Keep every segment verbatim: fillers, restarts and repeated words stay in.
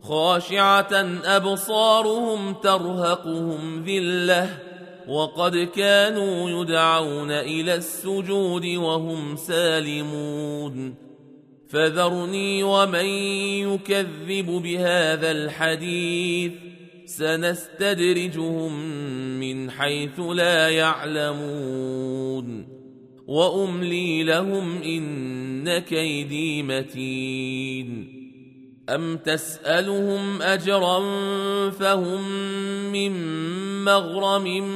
خاشعة أبصارهم ترهقهم ذلة وقد كانوا يدعون إلى السجود وهم سالمون فذرني ومن يكذب بهذا الحديث سنستدرجهم من حيث لا يعلمون وأملي لهم إن كيدي متين أم تسألهم أجرا فهم من مغرم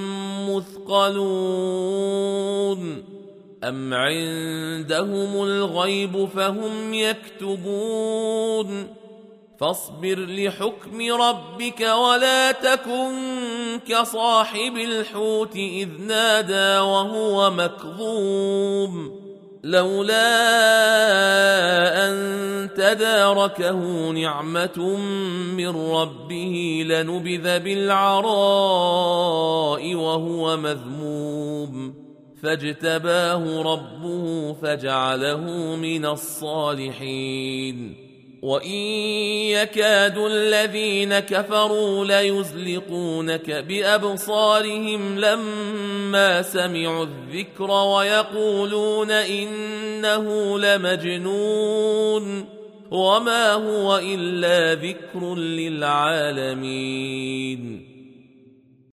مثقلون أم عندهم الغيب فهم يكتبون فاصبر لحكم ربك ولا تكن كصاحب الحوت إذ نادى وهو مكظوم لولا أن تداركه نعمة من ربه لنبذ بالعراء وهو مذموم فاجتباه ربه فجعله من الصالحين وإن يكاد الذين كفروا ليزلقونك بأبصارهم لما سمعوا الذكر ويقولون إنه لمجنون وما هو إلا ذكر للعالمين